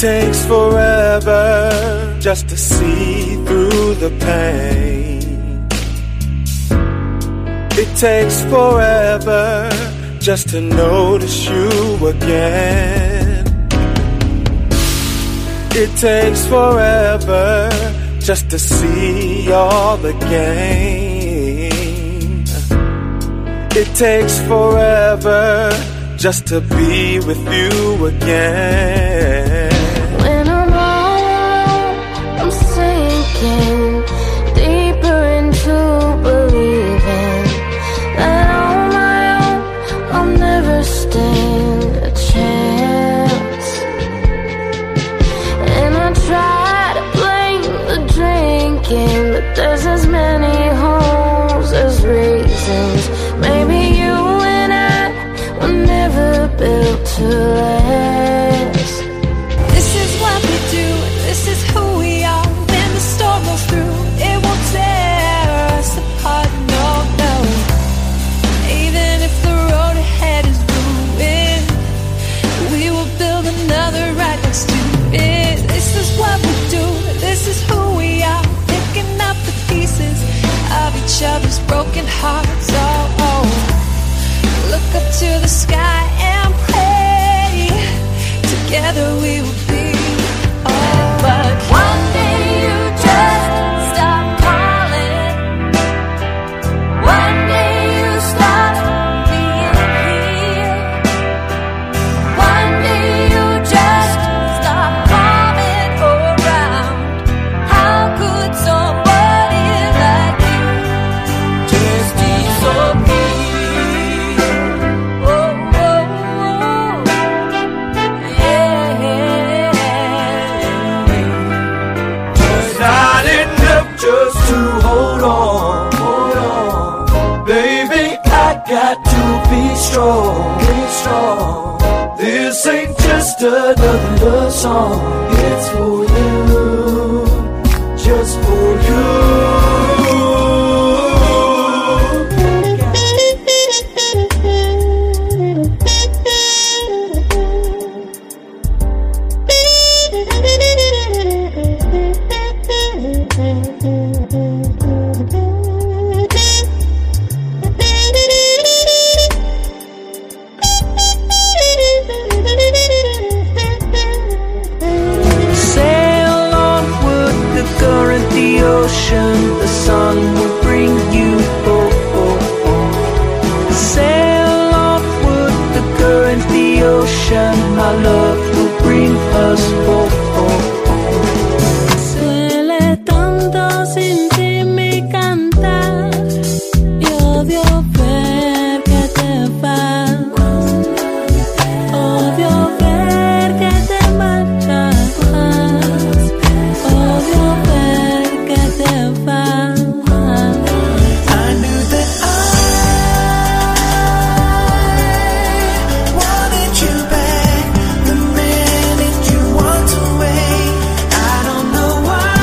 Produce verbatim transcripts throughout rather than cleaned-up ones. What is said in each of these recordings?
takes forever just to see through the pain. It takes forever just to notice you again. It takes forever just to see all the gain. It takes forever just to be with you again. When I'm alone, I'm sinking deeper into believing that on my own I'll never stand a chance. And I try to blame the drinking, but there's as many holes as reasons. Maybe you and I were never built to last. This is what we do, this is who we are. When the storm goes through, it won't tear us apart, no, no. Even if the road ahead is ruined, we will build another right next to it. This is what we do, this is who we are. Picking up the pieces of each other's broken hearts, oh, oh. Look up to the sky and pray, together we will be alright. But one day you just stop calling. One day you stop being here. One day you just stop coming around. How could somebody like you just disappear? Just to hold on, hold on, baby, I got to be strong, be strong. This ain't just another love song. It's for you, just for you. The sun will bring you oh, oh, oh. Sail onward, the current, the ocean. My love will bring us oh, oh, oh. Suele tanto sin ti mi cantar, y odio ver que te vas. Odio ver que te marchas. Odio ver que te vas. I knew that I wanted you back the minute you walked away. I don't know why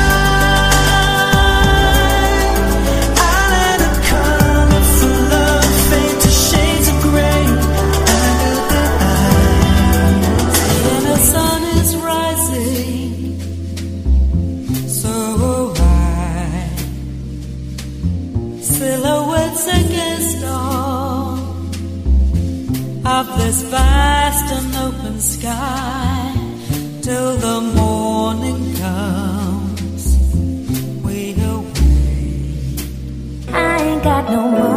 I let a colorful love fade to shades of gray. I knew that When the sun is rising, so high, silhouettes against all of this vast and open sky, till the morning comes, we away. I ain't got no money.